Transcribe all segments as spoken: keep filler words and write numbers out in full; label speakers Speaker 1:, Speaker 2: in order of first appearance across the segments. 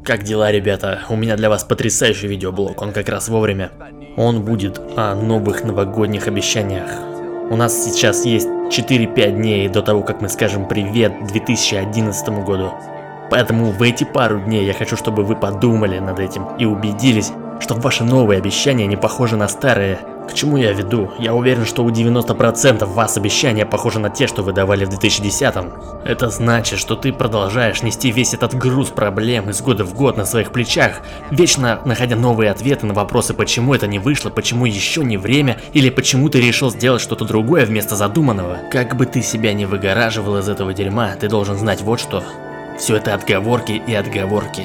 Speaker 1: Как дела, ребята? У меня для вас потрясающий видеоблог, он как раз вовремя. Он будет о новых новогодних обещаниях. У нас сейчас есть четыре-пять дней до того, как мы скажем привет две тысячи одиннадцатому году. Поэтому в эти пару дней я хочу, чтобы вы подумали над этим и убедились, что ваши новые обещания не похожи на старые. К чему я веду? Я уверен, что у девяноста процентов вас обещания похожи на те, что вы давали в две тысячи десятом. Это значит, что ты продолжаешь нести весь этот груз проблем из года в год на своих плечах, вечно находя новые ответы на вопросы, почему это не вышло, почему еще не время, или почему ты решил сделать что-то другое вместо задуманного. Как бы ты себя не выгораживал из этого дерьма, ты должен знать вот что. Все это отговорки и отговорки.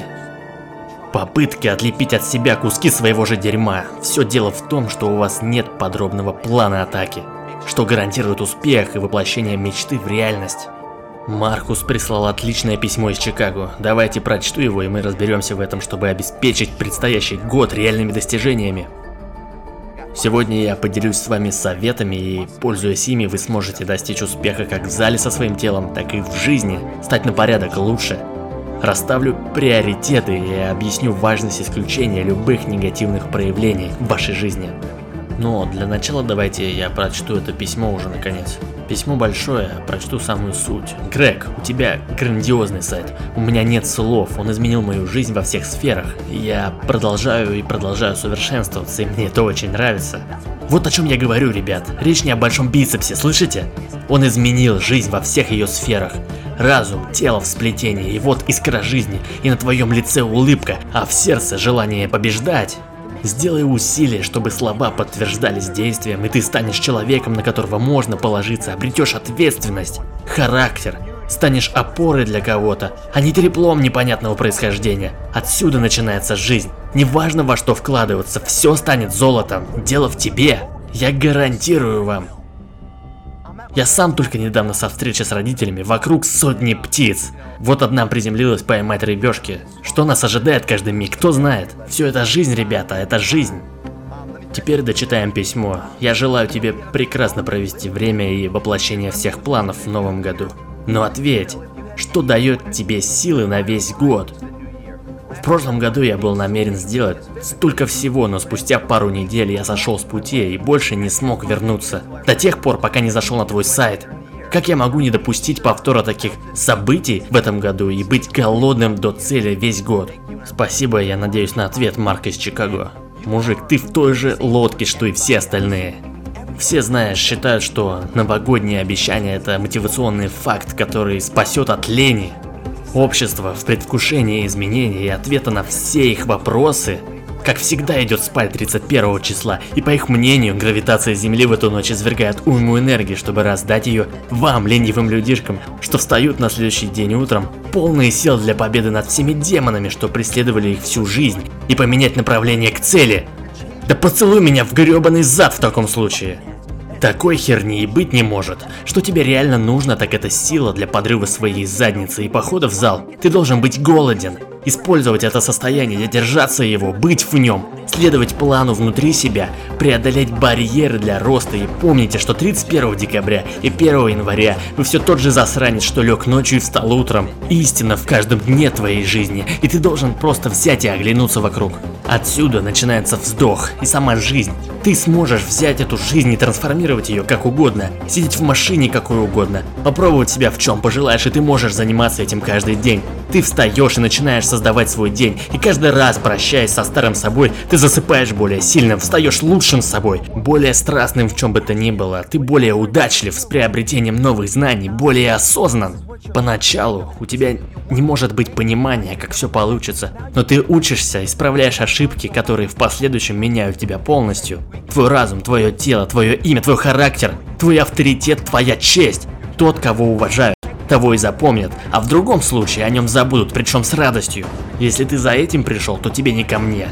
Speaker 1: Попытки отлепить от себя куски своего же дерьма. Все дело в том, что у вас нет подробного плана атаки, что гарантирует успех и воплощение мечты в реальность. Маркус прислал отличное письмо из Чикаго. Давайте прочту его, и мы разберемся в этом, чтобы обеспечить предстоящий год реальными достижениями. Сегодня я поделюсь с вами советами, и, пользуясь ими, вы сможете достичь успеха как в зале со своим телом, так и в жизни, стать на порядок лучше. Расставлю приоритеты и объясню важность исключения любых негативных проявлений в вашей жизни. Но для начала давайте я прочту это письмо уже наконец. Письмо большое, прочту самую суть. Грег, у тебя грандиозный сайт. У меня нет слов, он изменил мою жизнь во всех сферах. Я продолжаю и продолжаю совершенствоваться, и мне это очень нравится. Вот о чем я говорю, ребят. Речь не о большом бицепсе, слышите? Он изменил жизнь во всех ее сферах. Разум, тело в сплетении, и вот искра жизни, и на твоем лице улыбка, а в сердце желание побеждать. Сделай усилия, чтобы слова подтверждались действием, и ты станешь человеком, на которого можно положиться, обретешь ответственность, характер, станешь опорой для кого-то, а не треплом непонятного происхождения. Отсюда начинается жизнь. Неважно, во что вкладываться, все станет золотом. Дело в тебе. Я гарантирую вам. Я сам только недавно со встречи с родителями, вокруг сотни птиц. Вот одна приземлилась поймать рыбешки. Что нас ожидает каждый миг, кто знает. Все это жизнь, ребята, это жизнь. Теперь дочитаем письмо. Я желаю тебе прекрасно провести время и воплощение всех планов в новом году. Но ответь, что дает тебе силы на весь год? В прошлом году я был намерен сделать столько всего, но спустя пару недель я сошел с пути и больше не смог вернуться. До тех пор, пока не зашел на твой сайт. Как я могу не допустить повтора таких событий в этом году и быть голодным до цели весь год? Спасибо, я надеюсь на ответ, Марк из Чикаго. Мужик, ты в той же лодке, что и все остальные. Все, знаешь, считают, что новогодние обещания — это мотивационный факт, который спасет от лени. Общество в предвкушении изменений и ответа на все их вопросы, как всегда, идет спать тридцать первого числа, и по их мнению, гравитация Земли в эту ночь извергает уйму энергии, чтобы раздать ее вам, ленивым людишкам, что встают на следующий день утром, полные сил для победы над всеми демонами, что преследовали их всю жизнь, и поменять направление к цели. Да поцелуй меня в гребаный зад в таком случае. Такой херни и быть не может. Что тебе реально нужно, так это сила для подрыва своей задницы и похода в зал. Ты должен быть голоден, использовать это состояние, держаться его, быть в нем, следовать плану внутри себя, преодолеть барьеры для роста, и помните, что тридцать первого декабря и первого января вы все тот же засранец, что лег ночью и встал утром. Истина в каждом дне твоей жизни, и ты должен просто взять и оглянуться вокруг. Отсюда начинается вздох и сама жизнь. Ты сможешь взять эту жизнь и трансформировать ее как угодно, сидеть в машине какой угодно, попробовать себя в чем пожелаешь, и ты можешь заниматься этим каждый день. Ты встаешь и начинаешь создавать свой день, и каждый раз, прощаясь со старым собой, ты засыпаешь более сильным, встаешь лучшим собой, более страстным в чем бы то ни было, ты более удачлив с приобретением новых знаний, более осознан. Поначалу у тебя не может быть понимания, как все получится, но ты учишься, исправляешь ошибки, которые в последующем меняют тебя полностью. Твой разум, твое тело, твое имя, твой характер, твой авторитет, твоя честь. Тот, кого уважают, того и запомнят, а в другом случае о нем забудут, причем с радостью. Если ты за этим пришел, то тебе не ко мне.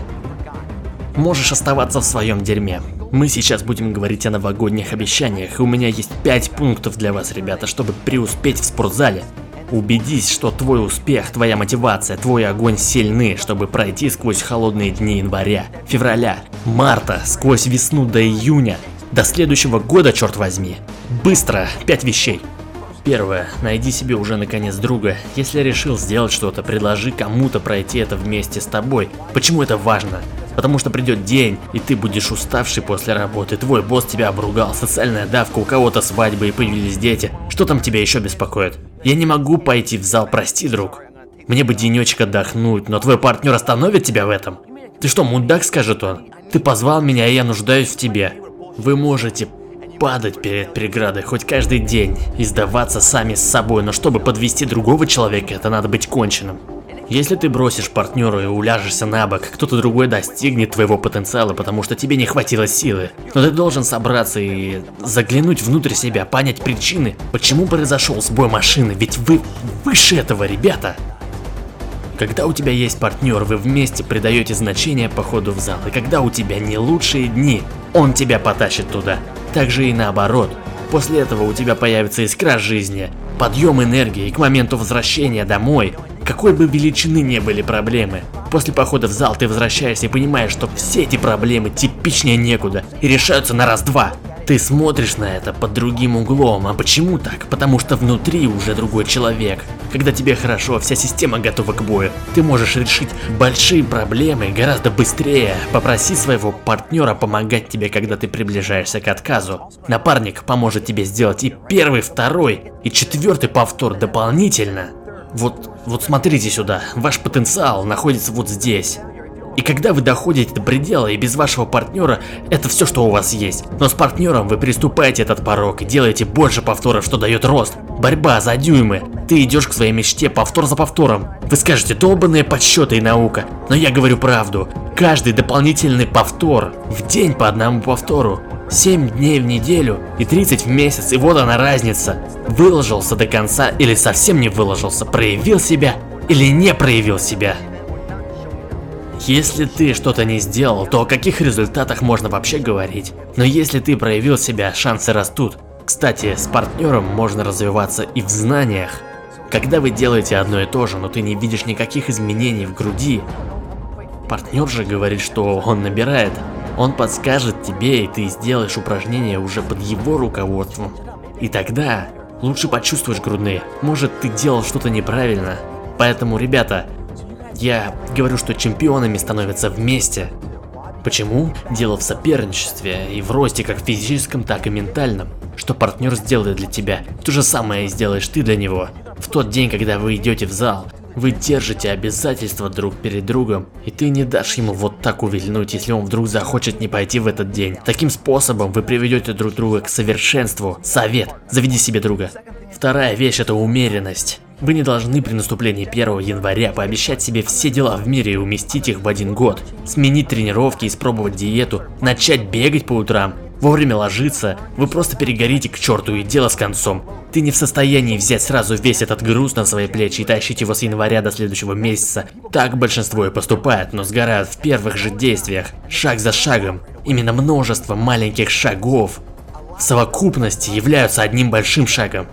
Speaker 1: Можешь оставаться в своем дерьме. Мы сейчас будем говорить о новогодних обещаниях, и у меня есть пять пунктов для вас, ребята, чтобы преуспеть в спортзале. Убедись, что твой успех, твоя мотивация, твой огонь сильны, чтобы пройти сквозь холодные дни января, февраля, марта, сквозь весну до июня, до следующего года, черт возьми. Быстро, пять вещей. Первое. Найди себе уже наконец друга. Если решил сделать что-то, предложи кому-то пройти это вместе с тобой. Почему это важно? Потому что придет день, и ты будешь уставший после работы, твой босс тебя обругал, социальная давка, у кого-то свадьба и появились дети. Что там тебя еще беспокоит? Я не могу пойти в зал, прости, друг. Мне бы денечек отдохнуть, но твой партнер остановит тебя в этом. Ты что, мудак, скажет он? Ты позвал меня, и я нуждаюсь в тебе. Вы можете падать перед преградой хоть каждый день и сдаваться сами с собой, но чтобы подвести другого человека, это надо быть конченым. Если ты бросишь партнера и уляжешься на бок, кто-то другой достигнет твоего потенциала, потому что тебе не хватило силы. Но ты должен собраться и заглянуть внутрь себя, понять причины, почему произошел сбой машины, ведь вы выше этого, ребята. Когда у тебя есть партнер, вы вместе придаете значение походу в зал, и когда у тебя не лучшие дни, он тебя потащит туда. Также и наоборот. После этого у тебя появится искра жизни, подъем энергии, и к моменту возвращения домой, какой бы величины не были проблемы, после похода в зал ты возвращаешься и понимаешь, что все эти проблемы типичнее некуда и решаются на раз-два. Ты смотришь на это под другим углом, а почему так? Потому что внутри уже другой человек. Когда тебе хорошо, вся система готова к бою, ты можешь решить большие проблемы гораздо быстрее. Попроси своего партнера помогать тебе, когда ты приближаешься к отказу. Напарник поможет тебе сделать и первый, второй, и четвертый повтор дополнительно. Вот, вот смотрите сюда, ваш потенциал находится вот здесь. И когда вы доходите до предела и без вашего партнера, это все, что у вас есть. Но с партнером вы приступаете этот порог и делаете больше повторов, что дает рост. Борьба за дюймы. Ты идешь к своей мечте повтор за повтором. Вы скажете, долбанные подсчеты и наука. Но я говорю правду. Каждый дополнительный повтор, в день по одному повтору, семь дней в неделю и тридцать в месяц, и вот она разница. Выложился до конца или совсем не выложился, проявил себя или не проявил себя. Если ты что-то не сделал, то о каких результатах можно вообще говорить? Но если ты проявил себя, шансы растут. Кстати, с партнером можно развиваться и в знаниях. Когда вы делаете одно и то же, но ты не видишь никаких изменений в груди, партнер же говорит, что он набирает. Он подскажет тебе, и ты сделаешь упражнения уже под его руководством. И тогда лучше почувствуешь грудные. Может, ты делал что-то неправильно. Поэтому, ребята, я говорю, что чемпионами становятся вместе. Почему? Дело в соперничестве и в росте как физическом, так и ментальном. Что партнер сделает для тебя, то же самое и сделаешь ты для него. В тот день, когда вы идете в зал, вы держите обязательства друг перед другом, и ты не дашь ему вот так увильнуть, если он вдруг захочет не пойти в этот день. Таким способом вы приведете друг друга к совершенству. Совет: заведи себе друга. Вторая вещь — это умеренность. Вы не должны при наступлении первого января пообещать себе все дела в мире и уместить их в один год. Сменить тренировки, испробовать диету, начать бегать по утрам, вовремя ложиться. Вы просто перегорите к черту, и дело с концом. Ты не в состоянии взять сразу весь этот груз на свои плечи и тащить его с января до следующего месяца. Так большинство и поступает, но сгорают в первых же действиях, шаг за шагом. Именно множество маленьких шагов в совокупности являются одним большим шагом.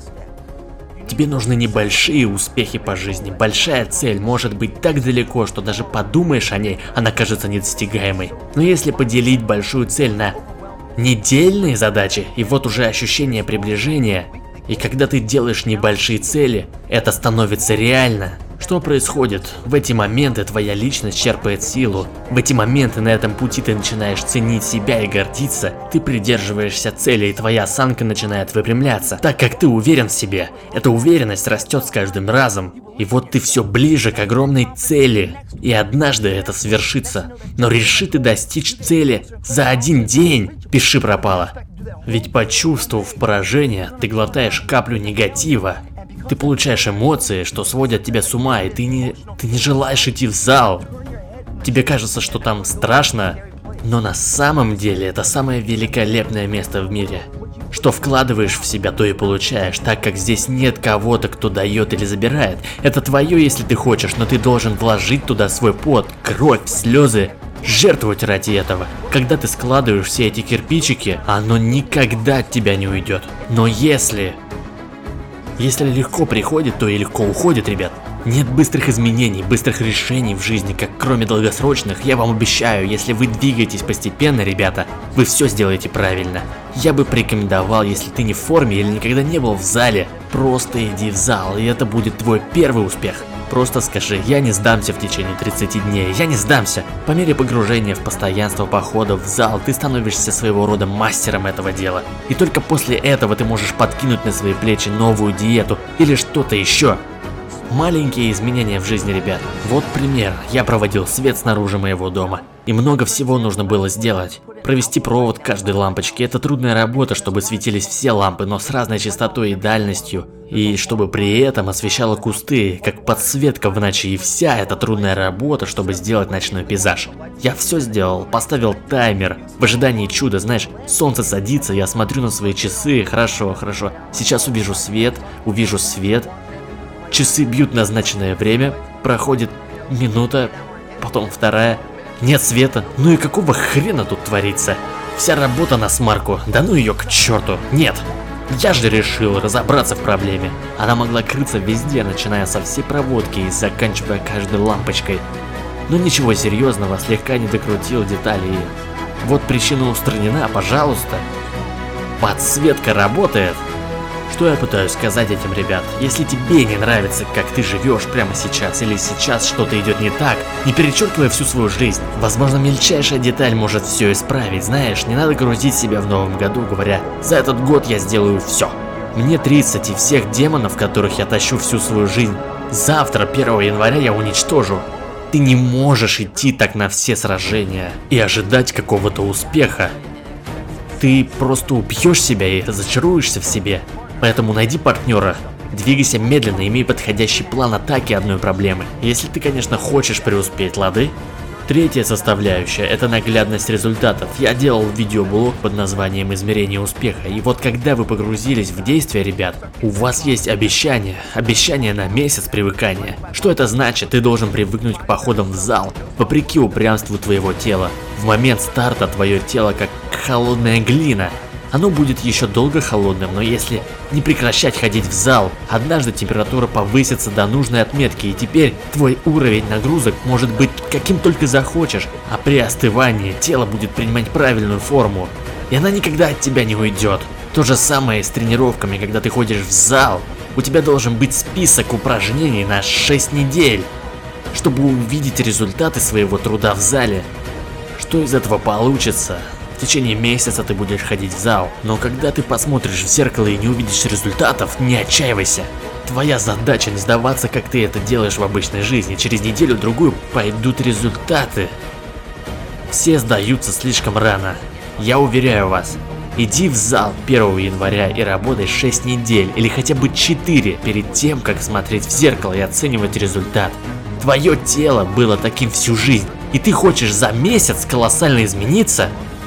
Speaker 1: Тебе нужны небольшие успехи по жизни. Большая цель может быть так далеко, что даже подумаешь о ней, она кажется недостигаемой. Но если поделить большую цель на недельные задачи, и вот уже ощущение приближения, и когда ты делаешь небольшие цели, это становится реально. Что происходит? В эти моменты твоя личность черпает силу. В эти моменты на этом пути ты начинаешь ценить себя и гордиться. Ты придерживаешься цели, и твоя осанка начинает выпрямляться, так как ты уверен в себе. Эта уверенность растет с каждым разом. И вот ты все ближе к огромной цели. И однажды это свершится. Но реши ты достичь цели за один день, пиши пропало. Ведь почувствовав поражение, ты глотаешь каплю негатива. Ты получаешь эмоции, что сводят тебя с ума, и ты не, ты не желаешь идти в зал. Тебе кажется, что там страшно, но на самом деле это самое великолепное место в мире. Что вкладываешь в себя, то и получаешь, так как здесь нет кого-то, кто дает или забирает. Это твое, если ты хочешь, но ты должен вложить туда свой пот, кровь, слезы, жертвовать ради этого. Когда ты складываешь все эти кирпичики, оно никогда от тебя не уйдет. Но если... Если легко приходит, то и легко уходит, ребят. Нет быстрых изменений, быстрых решений в жизни, как кроме долгосрочных. Я вам обещаю, если вы двигаетесь постепенно, ребята, вы все сделаете правильно. Я бы порекомендовал, если ты не в форме или никогда не был в зале, Просто иди в зал, и это будет твой первый успех. Просто скажи: я не сдамся в течение тридцати дней, я не сдамся. По мере погружения в постоянство походов в зал, ты становишься своего рода мастером этого дела. И только после этого ты можешь подкинуть на свои плечи новую диету или что-то еще. Маленькие изменения в жизни, ребят. Вот пример. Я проводил свет снаружи моего дома. И много всего нужно было сделать. Провести провод к каждой лампочке — это трудная работа, чтобы светились все лампы, но с разной частотой и дальностью. И чтобы при этом освещало кусты, как подсветка в ночи. И вся эта трудная работа, чтобы сделать ночной пейзаж. Я все сделал, поставил таймер. В ожидании чуда, знаешь, солнце садится, я смотрю на свои часы. Хорошо, хорошо. Сейчас увижу свет, увижу свет. Часы бьют назначенное время, проходит минута, потом вторая, нет света, ну и какого хрена тут творится? Вся работа на смарку, да ну ее к черту, нет. Я же решил разобраться в проблеме. Она могла крыться везде, начиная со всей проводки и заканчивая каждой лампочкой. Но ничего серьезного, слегка не докрутил детали и... Вот причина устранена, пожалуйста. Подсветка работает. Что я пытаюсь сказать этим, ребят? Если тебе не нравится, как ты живешь прямо сейчас, или сейчас что-то идет не так, не перечеркивай всю свою жизнь. Возможно, мельчайшая деталь может все исправить, знаешь, не надо грузить себя в новом году, говоря: за этот год я сделаю все. Мне тридцать, и всех демонов, которых я тащу всю свою жизнь, завтра, первого января, я уничтожу. Ты не можешь идти так на все сражения и ожидать какого-то успеха. Ты просто убьешь себя и разочаруешься в себе. Поэтому найди партнера, двигайся медленно, имей подходящий план атаки одной проблемы, если ты, конечно, хочешь преуспеть, лады? Третья составляющая — это наглядность результатов. Я делал видеоблог под названием «Измерение успеха», и вот когда вы погрузились в действие, ребят, у вас есть обещание, обещание на месяц привыкания. Что это значит? Ты должен привыкнуть к походам в зал, вопреки упрямству твоего тела. В момент старта твое тело как холодная глина. Оно будет еще долго холодным, но если не прекращать ходить в зал, однажды температура повысится до нужной отметки, и теперь твой уровень нагрузок может быть каким только захочешь, а при остывании тело будет принимать правильную форму, и она никогда от тебя не уйдет. То же самое и с тренировками, когда ты ходишь в зал, у тебя должен быть список упражнений на шесть недель, чтобы увидеть результаты своего труда в зале. Что из этого получится? В течение месяца ты будешь ходить в зал, но когда ты посмотришь в зеркало и не увидишь результатов, не отчаивайся. Твоя задача не сдаваться, как ты это делаешь в обычной жизни. Через неделю-другую пойдут результаты. Все сдаются слишком рано. Я уверяю вас, иди в зал первого января и работай шесть недель или хотя бы четыре перед тем, как смотреть в зеркало и оценивать результат. Твое тело было таким всю жизнь, и ты хочешь за месяц колоссально измениться?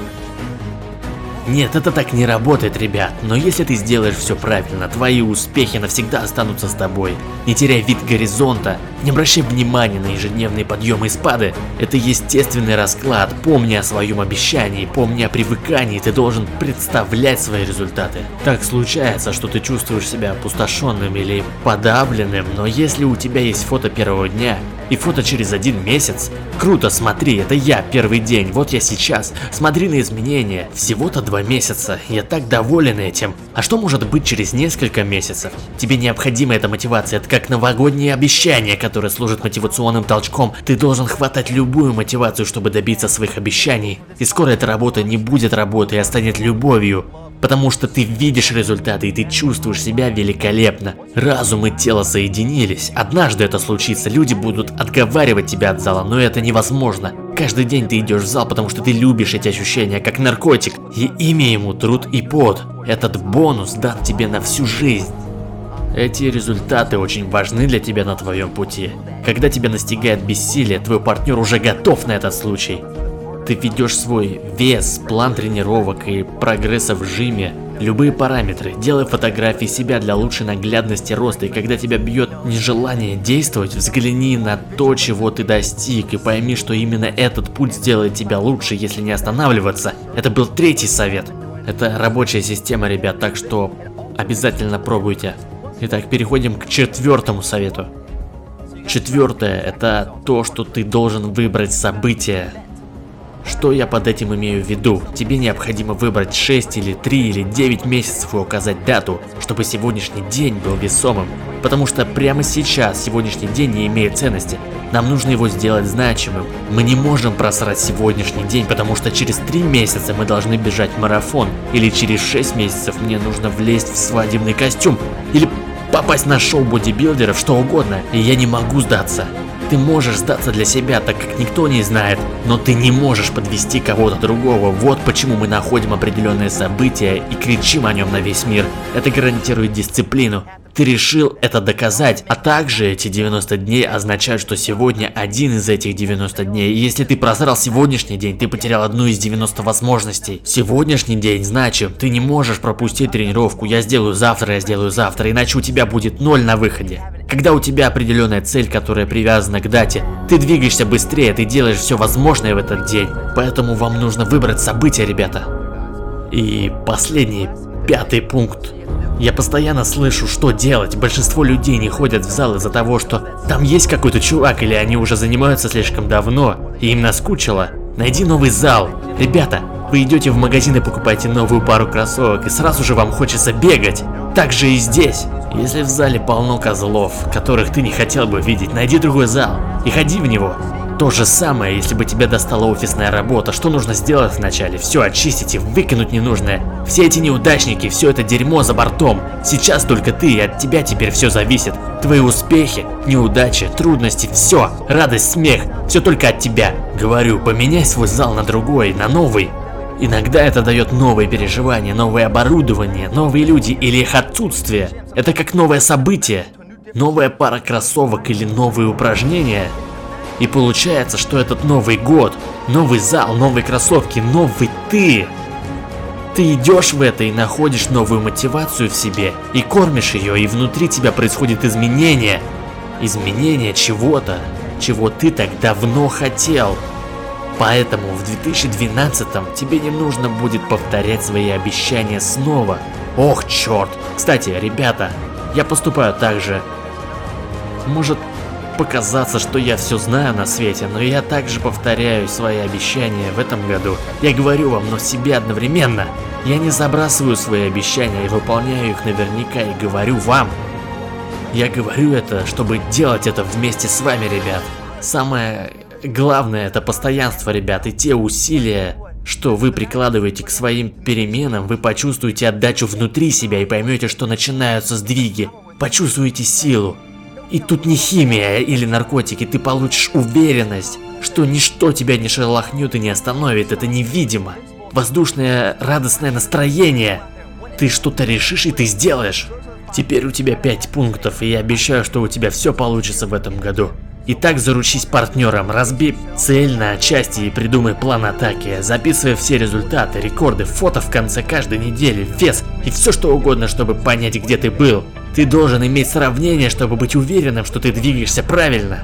Speaker 1: Нет, это так не работает, ребят, но если ты сделаешь все правильно, твои успехи навсегда останутся с тобой. Не теряй вид горизонта, не обращай внимания на ежедневные подъемы и спады. Это естественный расклад, помни о своем обещании, помни о привыкании, ты должен представлять свои результаты. Так случается, что ты чувствуешь себя опустошенным или подавленным, но если у тебя есть фото первого дня и фото через один месяц, круто, смотри, это я, первый день, вот я сейчас, смотри на изменения, всего-то два месяца, я так доволен этим. А что может быть через несколько месяцев? Тебе необходима эта мотивация, это как новогоднее обещание, которое служит мотивационным толчком. Ты должен хватать любую мотивацию, чтобы добиться своих обещаний. И скоро эта работа не будет работой, а станет любовью. Потому что ты видишь результаты и ты чувствуешь себя великолепно. Разум и тело соединились. Однажды это случится, люди будут отговаривать тебя от зала, но это невозможно. Каждый день ты идешь в зал, потому что ты любишь эти ощущения, как наркотик. И имя ему труд и пот. Этот бонус дан тебе на всю жизнь. Эти результаты очень важны для тебя на твоем пути. Когда тебя настигает бессилие, твой партнер уже готов на этот случай. Ты ведешь свой вес, план тренировок и прогресса в жиме, любые параметры, делай фотографии себя для лучшей наглядности роста, и когда тебя бьет нежелание действовать, взгляни на то, чего ты достиг, и пойми, что именно этот путь сделает тебя лучше, если не останавливаться. Это был третий совет. Это рабочая система, ребят, так что обязательно пробуйте. Итак, переходим к четвертому совету. Четвертое — это то, что ты должен выбрать событие. Что я под этим имею в виду? Тебе необходимо выбрать шесть или три или девять месяцев и указать дату, чтобы сегодняшний день был весомым. Потому что прямо сейчас сегодняшний день не имеет ценности. Нам нужно его сделать значимым. Мы не можем просрать сегодняшний день, потому что через три месяца мы должны бежать марафон. Или через шесть месяцев мне нужно влезть в свадебный костюм. Или попасть на шоу бодибилдеров, что угодно. И я не могу сдаться. Ты можешь сдаться для себя, так как никто не знает, но ты не можешь подвести кого-то другого. Вот почему мы находим определенное событие и кричим о нем на весь мир. Это гарантирует дисциплину. Ты решил это доказать, а также эти девяносто дней означают, что сегодня один из этих девяноста дней. И если ты просрал сегодняшний день, ты потерял одну из девяноста возможностей. Сегодняшний день значим, ты не можешь пропустить тренировку. Я сделаю завтра, я сделаю завтра, иначе у тебя будет ноль на выходе. Когда у тебя определенная цель, которая привязана к дате, ты двигаешься быстрее, ты делаешь все возможное в этот день. Поэтому вам нужно выбрать события, ребята. И последний, пятый пункт. Я постоянно слышу, что делать. Большинство людей не ходят в зал из-за того, что там есть какой-то чувак, или они уже занимаются слишком давно, и им наскучило. Найди новый зал. Ребята, вы идете в магазин и покупаете новую пару кроссовок, и сразу же вам хочется бегать. Так же и здесь. Если в зале полно козлов, которых ты не хотел бы видеть, найди другой зал и ходи в него. То же самое, если бы тебя достала офисная работа, что нужно сделать вначале? Все очистить и выкинуть ненужное. Все эти неудачники, все это дерьмо за бортом. Сейчас только ты, и от тебя теперь все зависит. Твои успехи, неудачи, трудности, все, радость, смех, все только от тебя. Говорю, поменяй свой зал на другой, на новый. Иногда это дает новые переживания, новое оборудование, новые люди или их отсутствие. Это как новое событие, новая пара кроссовок или новые упражнения. И получается, что этот Новый год, новый зал, новые кроссовки, новый ты. Ты идешь в это и находишь новую мотивацию в себе, и кормишь ее, и внутри тебя происходит изменение. Изменение чего-то, чего ты так давно хотел. Поэтому в две тысячи двенадцатом тебе не нужно будет повторять свои обещания снова. Ох, черт! Кстати, ребята, я поступаю так же. Может показаться, что я все знаю на свете, но я также повторяю свои обещания в этом году. Я говорю вам, но себе одновременно. Я не забрасываю свои обещания и выполняю их наверняка и говорю вам. Я говорю это, чтобы делать это вместе с вами, ребят. Самое главное — это постоянство, ребят, и те усилия, что вы прикладываете к своим переменам, вы почувствуете отдачу внутри себя и поймете, что начинаются сдвиги. Почувствуете силу. И тут не химия или наркотики, ты получишь уверенность, что ничто тебя не шелохнет и не остановит, это невидимо. Воздушное радостное настроение. Ты что-то решишь и ты сделаешь. Теперь у тебя пять пунктов, и я обещаю, что у тебя все получится в этом году. Итак, заручись партнером, разбей цель на части и придумай план атаки. Записывай все результаты, рекорды, фото в конце каждой недели, вес и все что угодно, чтобы понять, где ты был. Ты должен иметь сравнение, чтобы быть уверенным, что ты двигаешься правильно.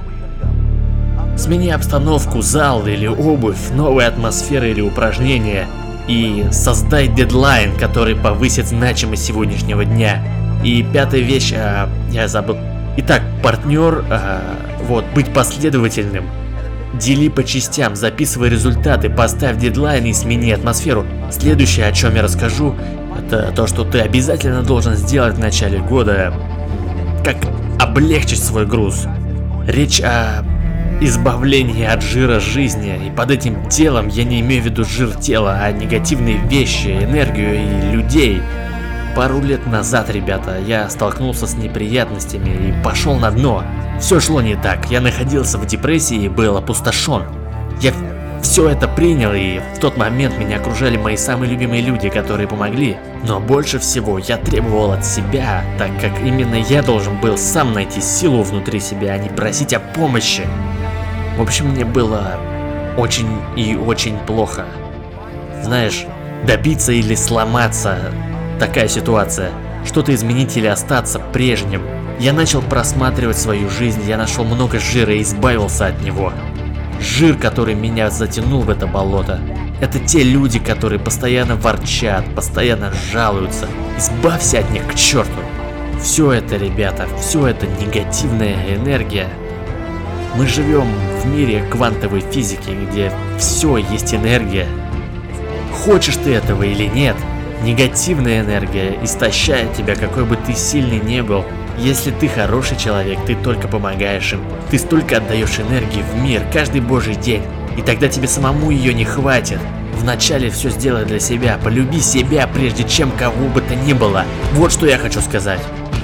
Speaker 1: Смени обстановку, зал или обувь, новая атмосфера или упражнения. И создай дедлайн, который повысит значимость сегодняшнего дня. И пятая вещь, а, я забыл. Итак, партнер, а, вот, быть последовательным. Дели по частям, записывай результаты, поставь дедлайн и смени атмосферу. Следующее, о чем я расскажу, это то, что ты обязательно должен сделать в начале года, как облегчить свой груз. Речь о избавлении от жира жизни, и под этим делом я не имею в виду жир тела, а негативные вещи, энергию и людей. Пару лет назад, ребята, я столкнулся с неприятностями и пошел на дно. Все шло не так, я находился в депрессии и был опустошен. Я все это принял, и в тот момент меня окружали мои самые любимые люди, которые помогли. Но больше всего я требовал от себя, так как именно я должен был сам найти силу внутри себя, а не просить о помощи. В общем, мне было очень и очень плохо. Знаешь, добиться или сломаться. Такая ситуация. Что-то изменить или остаться прежним. Я начал просматривать свою жизнь, я нашел много жира и избавился от него. Жир, который меня затянул в это болото. Это те люди, которые постоянно ворчат, постоянно жалуются. Избавься от них к черту. Все это, ребята, все это негативная энергия. Мы живем в мире квантовой физики, где все есть энергия. Хочешь ты этого или нет, негативная энергия истощает тебя, какой бы ты сильный не был. Если ты хороший человек, ты только помогаешь им. Ты столько отдаешь энергии в мир каждый божий день, и тогда тебе самому ее не хватит. Вначале все сделай для себя, полюби себя, прежде чем кого бы то ни было. Вот что я хочу сказать.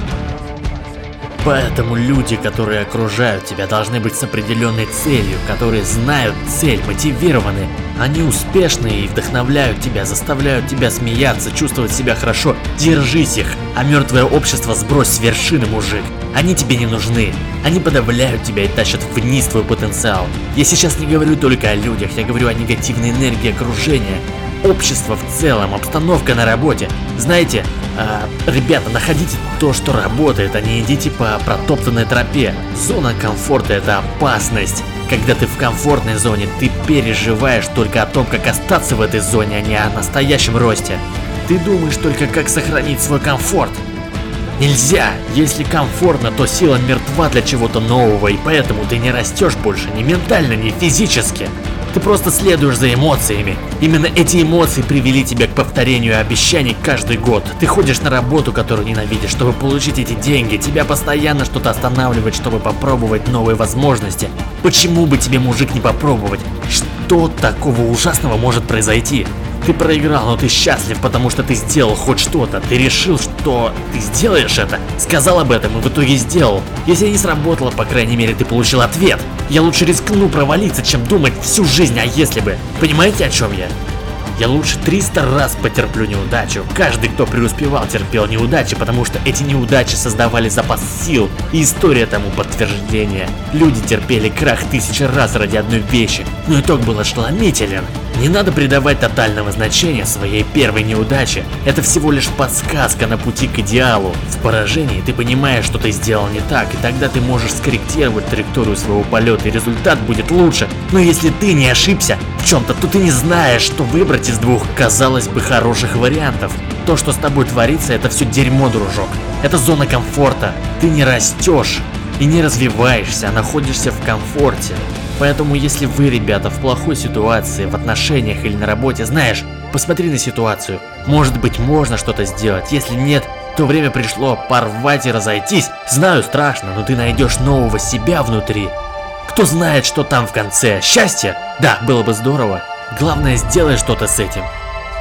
Speaker 1: Поэтому люди, которые окружают тебя, должны быть с определенной целью, которые знают цель, мотивированы. Они успешны и вдохновляют тебя, заставляют тебя смеяться, чувствовать себя хорошо. Держись их, а мертвое общество сбрось с вершины, мужик. Они тебе не нужны. Они подавляют тебя и тащат вниз твой потенциал. Я сейчас не говорю только о людях, я говорю о негативной энергии окружения. Общество в целом, обстановка на работе. Знаете, э, ребята, находите то, что работает, а не идите по протоптанной тропе. Зона комфорта — это опасность. Когда ты в комфортной зоне, ты переживаешь только о том, как остаться в этой зоне, а не о настоящем росте. Ты думаешь только, как сохранить свой комфорт. Нельзя! Если комфортно, то сила мертва для чего-то нового, и поэтому ты не растешь больше ни ментально, ни физически. Ты просто следуешь за эмоциями. Именно эти эмоции привели тебя к повторению обещаний каждый год. Ты ходишь на работу, которую ненавидишь, чтобы получить эти деньги. Тебя постоянно что-то останавливает, чтобы попробовать новые возможности. Почему бы тебе, мужик, не попробовать? Что такого ужасного может произойти? Ты проиграл, но ты счастлив, потому что ты сделал хоть что-то. Ты решил, что ты сделаешь это. Сказал об этом и в итоге сделал. Если не сработало, по крайней мере, ты получил ответ. Я лучше рискну провалиться, чем думать всю жизнь, а если бы. Понимаете, о чем я? Я лучше триста раз потерплю неудачу. Каждый, кто преуспевал, терпел неудачи, потому что эти неудачи создавали запас сил. И история тому подтверждение. Люди терпели крах тысячи раз ради одной вещи, но итог был ошеломителен. Не надо придавать тотального значения своей первой неудаче. Это всего лишь подсказка на пути к идеалу. В поражении ты понимаешь, что ты сделал не так, и тогда ты можешь скорректировать траекторию своего полета, и результат будет лучше. Но если ты не ошибся в чем-то, то ты не знаешь, что выбрать из двух, казалось бы, хороших вариантов. То, что с тобой творится, это все дерьмо, дружок. Это зона комфорта. Ты не растешь и не развиваешься, а находишься в комфорте. Поэтому если вы, ребята, в плохой ситуации, в отношениях или на работе, знаешь, посмотри на ситуацию. Может быть, можно что-то сделать. Если нет, то время пришло порвать и разойтись. Знаю, страшно, но ты найдешь нового себя внутри. Кто знает, что там в конце. Счастье? Да, было бы здорово. Главное, сделай что-то с этим.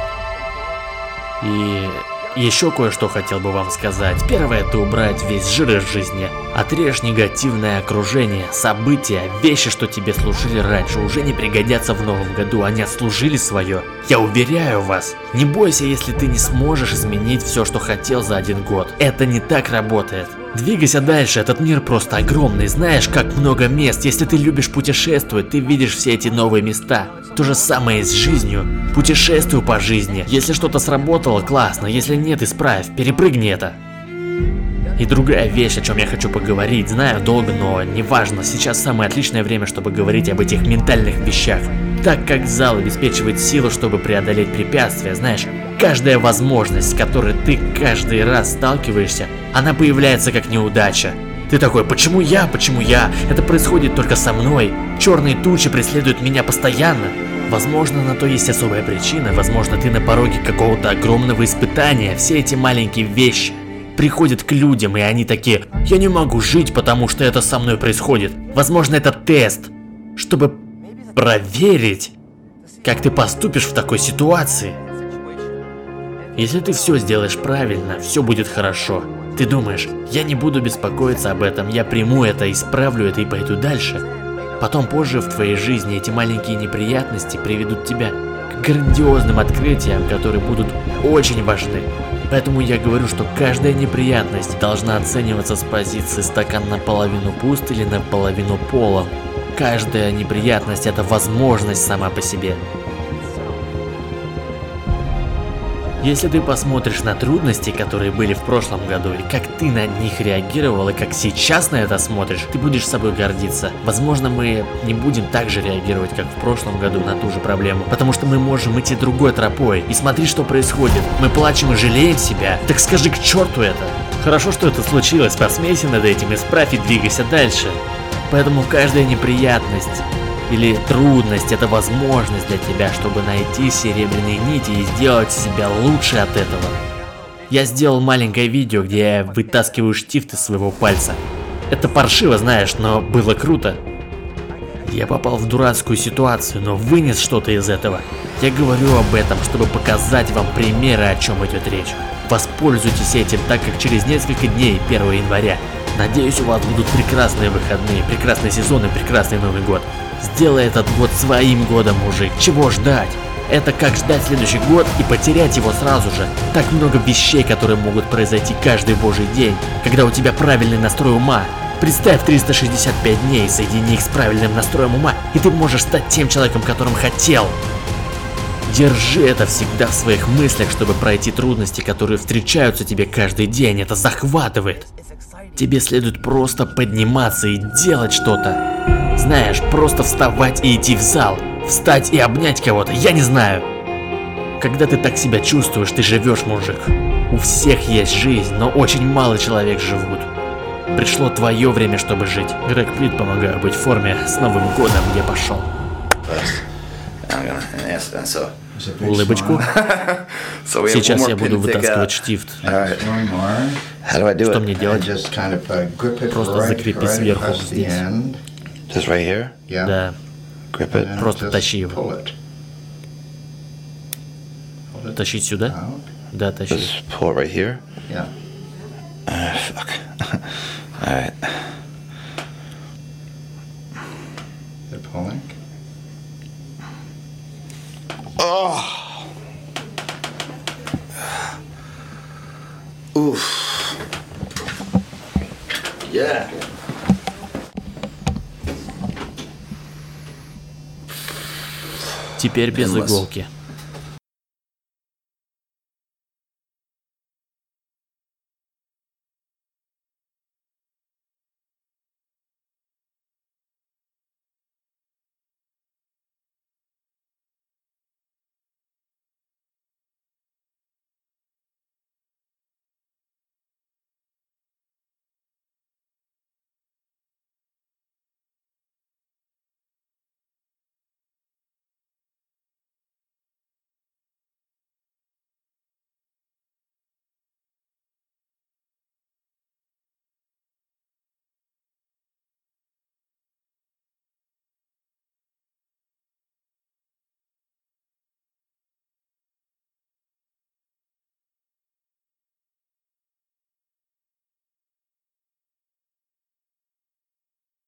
Speaker 1: И еще кое-что хотел бы вам сказать. Первое — это убрать весь жир из жизни. Отрежь негативное окружение, события, вещи, что тебе служили раньше, уже не пригодятся в новом году, они отслужили свое. Я уверяю вас, не бойся, если ты не сможешь изменить все, что хотел за один год. Это не так работает. Двигайся дальше, этот мир просто огромный, знаешь, как много мест. Если ты любишь путешествовать, ты видишь все эти новые места. То же самое и с жизнью. Путешествуй по жизни. Если что-то сработало, классно, если нет, исправь, перепрыгни это. И другая вещь, о чем я хочу поговорить, знаю, долго, но неважно, сейчас самое отличное время, чтобы говорить об этих ментальных вещах. Так как зал обеспечивает силу, чтобы преодолеть препятствия, знаешь, каждая возможность, с которой ты каждый раз сталкиваешься, она появляется как неудача. Ты такой: почему я, почему я? Это происходит только со мной. Черные тучи преследуют меня постоянно. Возможно, на то есть особая причина, возможно, ты на пороге какого-то огромного испытания. Все эти маленькие вещи приходят к людям, и они такие: я не могу жить, потому что это со мной происходит. Возможно, это тест, чтобы проверить, как ты поступишь в такой ситуации. Если ты все сделаешь правильно, все будет хорошо. Ты думаешь: я не буду беспокоиться об этом, я приму это, исправлю это и пойду дальше. Потом позже в твоей жизни эти маленькие неприятности приведут тебя к грандиозным открытиям, которые будут очень важны. Поэтому я говорю, что каждая неприятность должна оцениваться с позиции стакан наполовину пуст или наполовину полон. Каждая неприятность — это возможность сама по себе. Если ты посмотришь на трудности, которые были в прошлом году, и как ты на них реагировал, и как сейчас на это смотришь, ты будешь собой гордиться. Возможно, мы не будем так же реагировать, как в прошлом году на ту же проблему, потому что мы можем идти другой тропой. И смотри, что происходит. Мы плачем и жалеем себя. Так скажи к черту это. Хорошо, что это случилось, посмейся над этим, исправь и двигайся дальше. Поэтому каждая неприятность или трудность — это возможность для тебя, чтобы найти серебряные нити и сделать себя лучше от этого. Я сделал маленькое видео, где я вытаскиваю штифт из своего пальца. Это паршиво, знаешь, но было круто. Я попал в дурацкую ситуацию, но вынес что-то из этого. Я говорю об этом, чтобы показать вам примеры, о чем идет речь. Воспользуйтесь этим, так как через несколько дней, первого января, надеюсь, у вас будут прекрасные выходные, прекрасный сезон и прекрасный Новый год. Сделай этот год своим годом, мужик. Чего ждать? Это как ждать следующий год и потерять его сразу же. Так много вещей, которые могут произойти каждый божий день, когда у тебя правильный настрой ума. Представь триста шестьдесят пять дней, соедини их с правильным настроем ума, и ты можешь стать тем человеком, которым хотел. Держи это всегда в своих мыслях, чтобы пройти трудности, которые встречаются тебе каждый день. Это захватывает. Тебе следует просто подниматься и делать что-то. Знаешь, просто вставать и идти в зал. Встать и обнять кого-то, я не знаю. Когда ты так себя чувствуешь, ты живешь, мужик. У всех есть жизнь, но очень мало человек живут. Пришло твое время, чтобы жить. Грег Плит, помогаю быть в форме. С Новым годом я пошел. Улыбочку. Сейчас я буду вытаскивать штифт. Что мне делать? Просто закрепи сверху здесь. Да. Просто тащи его. Тащить сюда? Да, тащи. Yeah. Теперь без иголки.